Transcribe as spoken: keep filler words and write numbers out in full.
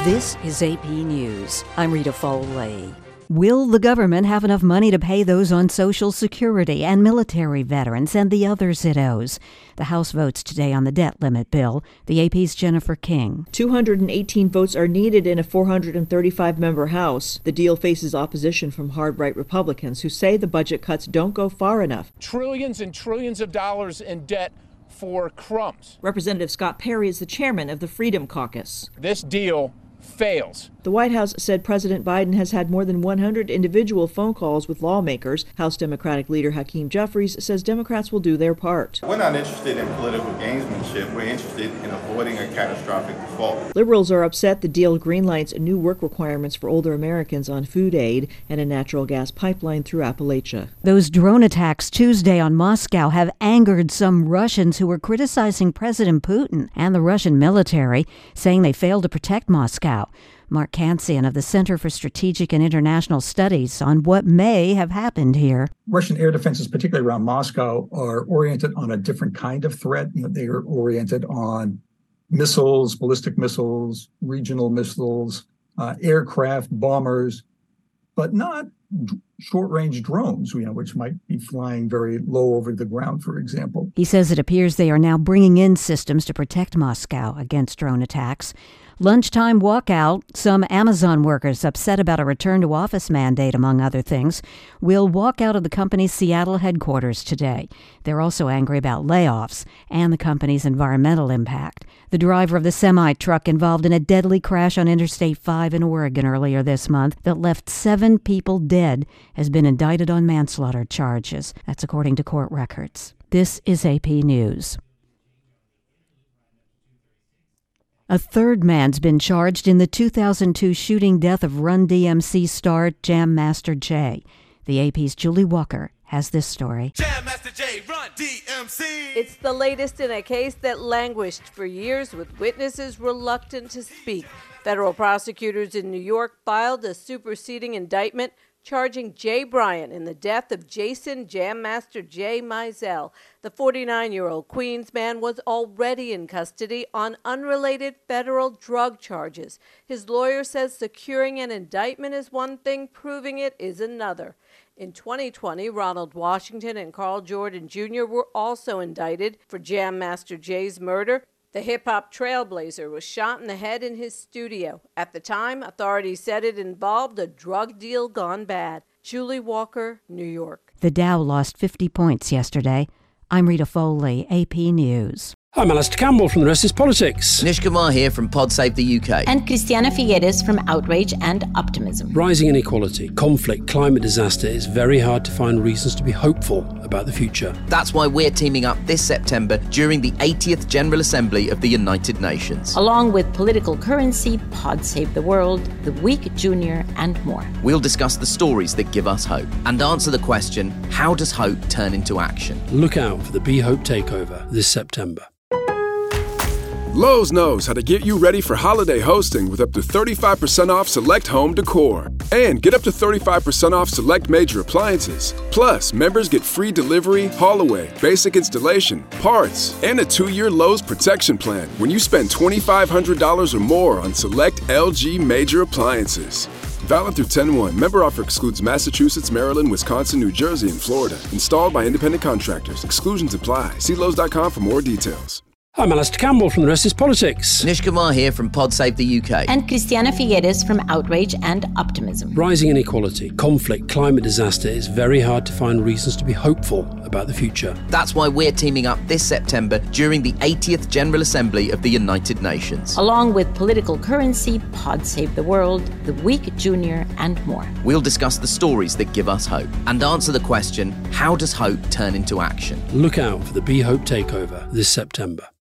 This is A P News. I'm Rita Foley. Will the government have enough money to pay those on Social Security and military veterans and the others it owes? The House votes today on the debt limit bill. The A P's Jennifer King. two hundred eighteen votes are needed in a four hundred thirty-five member House. The deal faces opposition from hard-right Republicans who say the budget cuts don't go far enough. Trillions and trillions of dollars in debt for crumbs. Representative Scott Perry is the chairman of the Freedom Caucus. This deal fails. The White House said President Biden has had more than one hundred individual phone calls with lawmakers. House Democratic leader Hakeem Jeffries says Democrats will do their part. We're not interested in political gamesmanship. We're interested in avoiding a catastrophic default. Liberals are upset the deal greenlights new work requirements for older Americans on food aid and a natural gas pipeline through Appalachia. Those drone attacks Tuesday on Moscow have angered some Russians who were criticizing President Putin and the Russian military, saying they failed to protect Moscow. Mark Kansian of the Center for Strategic and International Studies on what may have happened here. Russian air defenses, particularly around Moscow, are oriented on a different kind of threat. You know, they are oriented on missiles, ballistic missiles, regional missiles, uh, aircraft, bombers, but not d- short-range drones, you know, which might be flying very low over the ground, for example. He says it appears they are now bringing in systems to protect Moscow against drone attacks. Lunchtime walkout. Some Amazon workers upset about a return-to-office mandate, among other things, will walk out of the company's Seattle headquarters today. They're also angry about layoffs and the company's environmental impact. The driver of the semi-truck involved in a deadly crash on Interstate five in Oregon earlier this month that left seven people dead has been indicted on manslaughter charges. That's according to court records. This is A P News. A third man's been charged in the two thousand two shooting death of Run D M C star Jam Master Jay. The A P's Julie Walker has this story. Jam Master Jay, Run D M C! It's the latest in a case that languished for years with witnesses reluctant to speak. Federal prosecutors in New York filed a superseding indictment charging Jay Bryant in the death of Jason Jam Master Jay Mizell. The forty-nine-year-old Queens man was already in custody on unrelated federal drug charges. His lawyer says securing an indictment is one thing, proving it is another. In twenty twenty, Ronald Washington and Carl Jordan Junior were also indicted for Jam Master Jay's murder. The hip-hop trailblazer was shot in the head in his studio. At the time, authorities said it involved a drug deal gone bad. Julie Walker, New York. The Dow lost fifty points yesterday. I'm Rita Foley, A P News. I'm Alistair Campbell from The Rest is Politics. Nish Kumar here from Pod Save the U K. And Christiana Figueres from Outrage and Optimism. Rising inequality, conflict, climate disaster, it's very hard to find reasons to be hopeful about the future. That's why we're teaming up this September during the eightieth General Assembly of the United Nations. Along with Political Currency, Pod Save the World, The Week Junior, and more. We'll discuss the stories that give us hope and answer the question, how does hope turn into action? Look out for the Be Hope Takeover this September. Lowe's knows how to get you ready for holiday hosting with up to thirty-five percent off select home decor. And get up to thirty-five percent off select major appliances. Plus, members get free delivery, haul away, basic installation, parts, and a two-year Lowe's protection plan when you spend twenty-five hundred dollars or more on select L G major appliances. Valid through ten one. Member offer excludes Massachusetts, Maryland, Wisconsin, New Jersey, and Florida. Installed by independent contractors. Exclusions apply. See Lowe's dot com for more details. I'm Alistair Campbell from The Rest is Politics. Nish Kumar here from Pod Save the U K. And Christiana Figueres from Outrage and Optimism. Rising inequality, conflict, climate disaster, it's very hard to find reasons to be hopeful about the future. That's why we're teaming up this September during the eightieth General Assembly of the United Nations. Along with Political Currency, Pod Save the World, The Week Junior, and more. We'll discuss the stories that give us hope and answer the question, how does hope turn into action? Look out for the Be Hope Takeover this September.